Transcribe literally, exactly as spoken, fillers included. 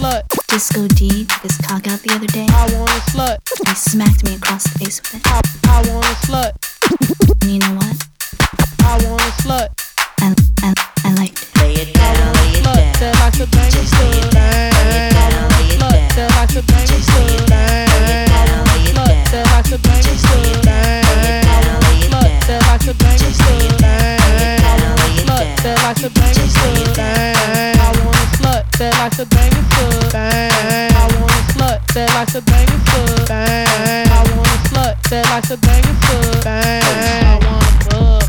slut. Disco D took his cock out the other day. I want a slut. He smacked me across the face with it. I, I want a slut. And you know what? I want a slut. I, I, I liked it. Lay it down, lay it Slut down. that likes to bang and Lay it down, lay it down, lay it slut down. that likes to bang and Lay it down, lay it down, lay it slut down. that likes to bang and Lay it down, lay it down, lay it slut down. that likes to bang and Lay it down, lay it down, lay it slut down. that likes to bang and Lay it down. I want a slut that likes to bang and I want a slut that likes to bang and I want a slut that likes to bang and I want a fuck.